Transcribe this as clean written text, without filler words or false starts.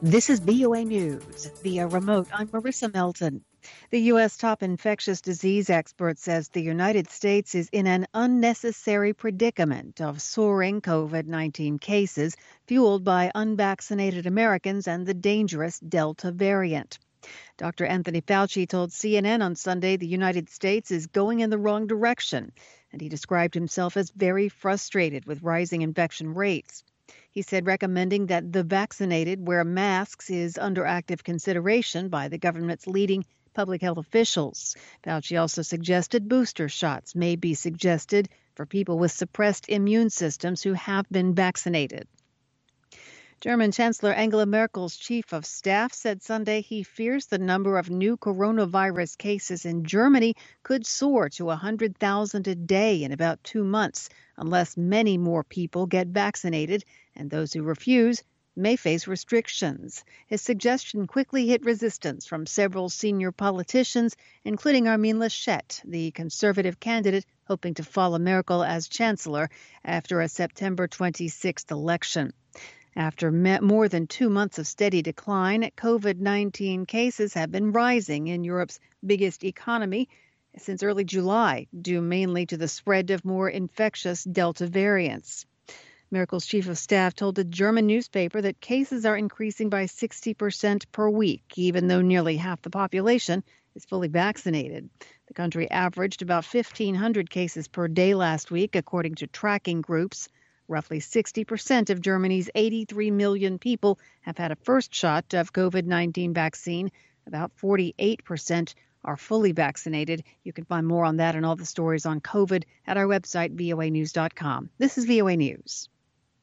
This is VOA News. Via remote, I'm Marissa Melton. The U.S. top infectious disease expert says the United States is in an unnecessary predicament of soaring COVID-19 cases fueled by unvaccinated Americans and the dangerous Delta variant. Dr. Anthony Fauci told CNN on Sunday the United States is going in the wrong direction, and he described himself as very frustrated with rising infection rates. He said recommending that the vaccinated wear masks is under active consideration by the government's leading public health officials. Fauci also suggested booster shots may be suggested for people with suppressed immune systems who have been vaccinated. German Chancellor Angela Merkel's chief of staff said Sunday he fears the number of new coronavirus cases in Germany could soar to 100,000 a day in about 2 months unless many more people get vaccinated, and those who refuse may face restrictions. His suggestion quickly hit resistance from several senior politicians, including Armin Laschet, the conservative candidate hoping to follow Merkel as chancellor after a September 26th election. After more than 2 months of steady decline, COVID-19 cases have been rising in Europe's biggest economy since early July, due mainly to the spread of more infectious Delta variants. Merkel's chief of staff told a German newspaper that cases are increasing by 60% per week, even though nearly half the population is fully vaccinated. The country averaged about 1,500 cases per day last week, according to tracking groups. Roughly 60% of Germany's 83 million people have had a first shot of COVID-19 vaccine. About 48% are fully vaccinated. You can find more on that and all the stories on COVID at our website, voanews.com. This is VOA News.